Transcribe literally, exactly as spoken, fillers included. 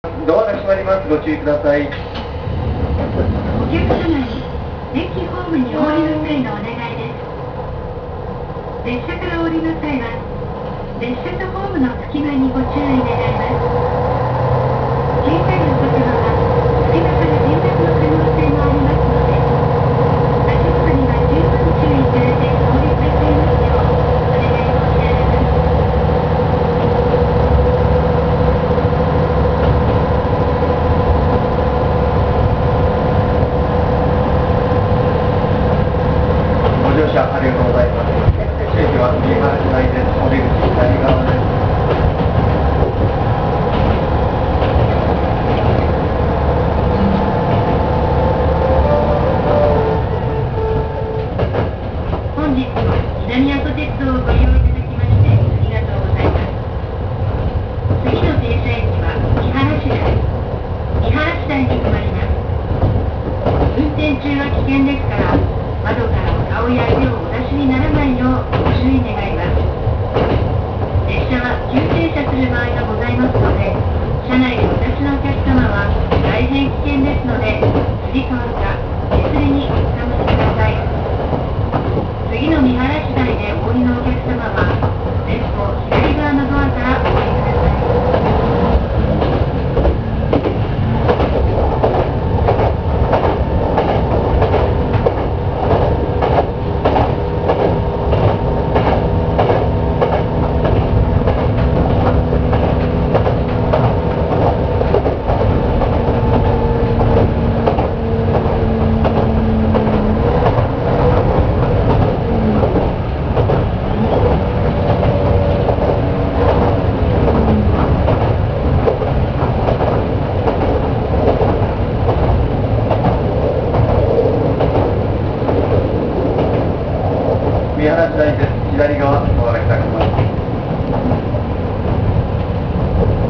ドアが閉まります。ご注意ください。 お客様に駅ホームにお降りの際のお願いです。列車から降りの際は列車とホームの隙間にご注意願います。小さいお子様は隙間から転落の可能性もありますので、足元には十分注意されてお降りくださいますようお願い申し上げます。 ご乗車ありがとうございます。駅は三原市内です。お出口左側です。 本日も南阿蘇鉄道をご利用いただきましてありがとうございます。次の停車駅は三原市台。三原市台に停まります。運転中は危険ですから、窓からお顔や手をお出しにならないようご注意願います。列車は急停車する場合がございますので、車内でお立ちのお客様は大変危険ですので、つり革か手すりにおつかまりください。次の三原市台でお降りのお客様は、前方左側のドアからお降りください。 三原市内です。左側ドアが開きます。